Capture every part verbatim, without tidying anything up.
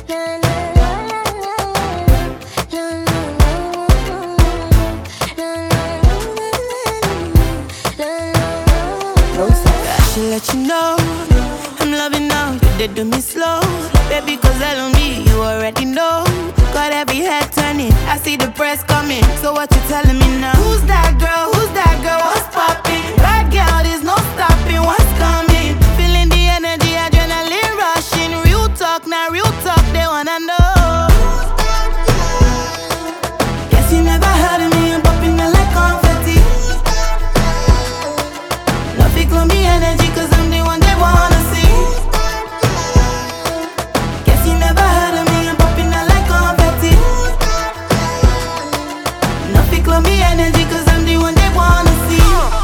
I should let you know I'm loving now, you did do me slow. Baby, cause I love me, you already know. Got every head turning, I see the press coming. So what you telling me now? Who's that girl, who's that girl, what's popping? Bad girl, there's no stopping, what's coming? Feeling the energy, adrenaline rushing. Real talk, now real talk, they wanna know. Guess you never heard of me, I'm popping out like confetti. Love it, glow me energy, cause I'm the one they wanna see. Guess you never heard of me, I'm popping out like confetti. Love it, glow me energy, cause I'm the one they wanna see.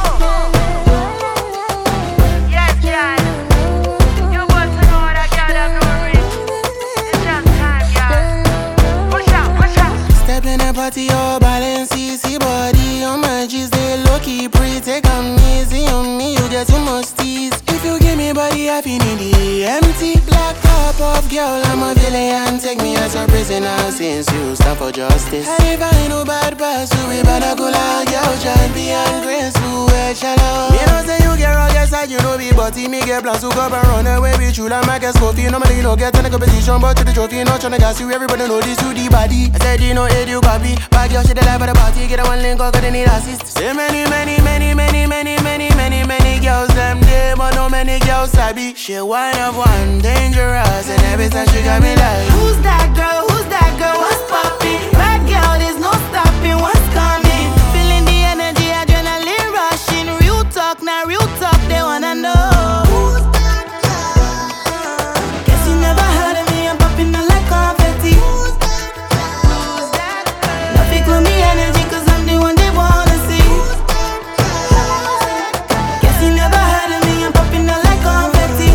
Yes, guys. You want to know that girl have no ring. It's just time, y'all. Push out, push out. Step in the party, oh, balance, easy body on my G's, they low-key pretty, take 'em easy on me, you get too much tease. If you give me body, I feel in the empty. Black top off, girl, I'm a villain, take me as a prisoner since you stand for justice. And if I ain't no bad pass, we better go like girl, champion, graceful, head shallow. Me know say you get rugged side, you know me, but me get plans to go and run away with you like Marcus Coffee. Normally, you don't get in the competition, but to the trophy, not tryna gas you, everybody know this to the body. I said, you know, it you copy. Bad girl, she the life of the party, get a one link, cause they need assist. Say many, many, many, many, many, many, many, many girls, them there, but no many girls sabi. She one of one, dangerous, and every time she got me like, Who's that girl, who's that girl, what's popping? Bad girl, there's no stopping, what's coming? Feeling the energy, adrenaline rushing. Real talk, now real talk, they wanna know. Guess you never heard of me, I'm popping out like confetti. Love it, glow me energy, cause I'm the one they wanna see. Guess you never heard of me, I'm popping out like confetti.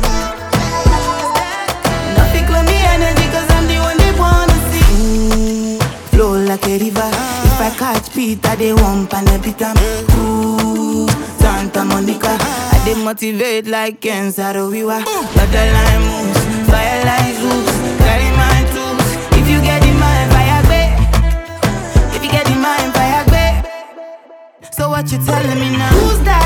Love it, glow me energy, cause I'm the one they wanna see. Mm, flow like a river. If I catch Peter, they won't and beat 'em. Ooh, Santa Monica, I dey motivate like Ken Saro-Wiwa. But the line moves, fire like Zeus. Carry my tools. If you get in mind, fire back. If you get in mind, fire back. So what you telling me now? Who's that